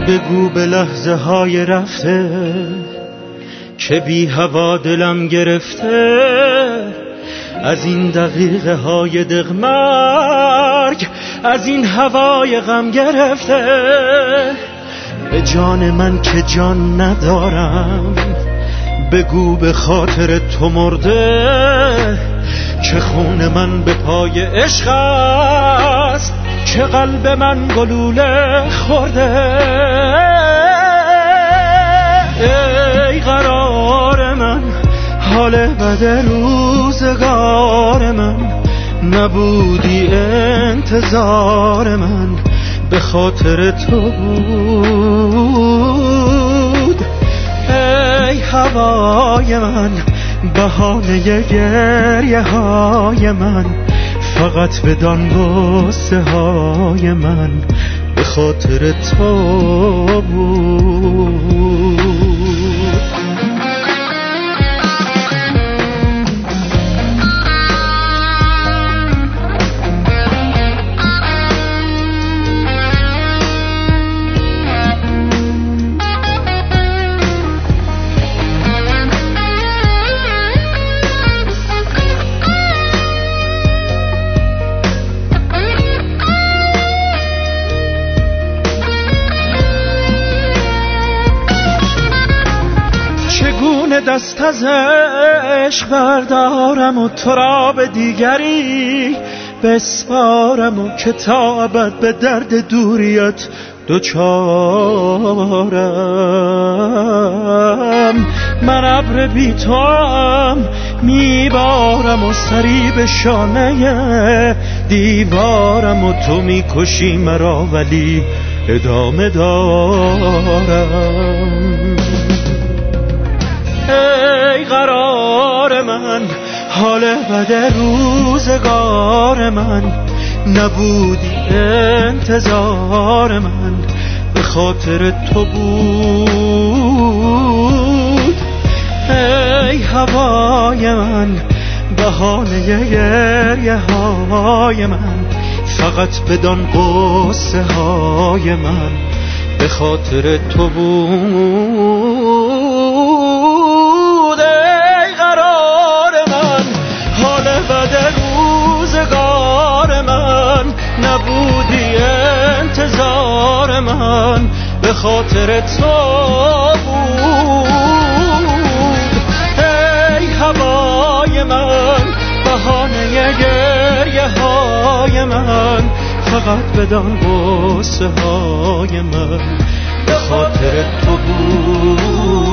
بگو به لحظه های رفته که بی هوا دلم گرفته، از این دقیقه های دقمرگ، از این هوای غم گرفته. به جان من که جان ندارم، بگو به خاطر تو مرده، که خون من به پای عشق است، که قلب من گلوله خورده. ای قرار من، حال بد روزگار من، نبودی انتظار من به خاطر تو بود. ای هوای من، بهانه گریه های من، فقط بدان غصه های من به خاطر تو بود. دست از عشق بردارم و تو را به دیگری بسپارم، و که تا ابد به درد دوریت دوچارم. من ابر بی توام میبارم و سری به شانه دیوارم، و تو میکشی مرا ولی ادامه دارم. ای قرار من، حال بد روزگار من، نبودی انتظار من به خاطر تو بود. ای هوای من، بهانه گریه های من، فقط بدان غصه های من به خاطر تو بود. نبودی انتظار من به خاطر تو بود. ای هوای من، بهانه گریه های من، فقط بدان غصه های من به خاطر تو بود.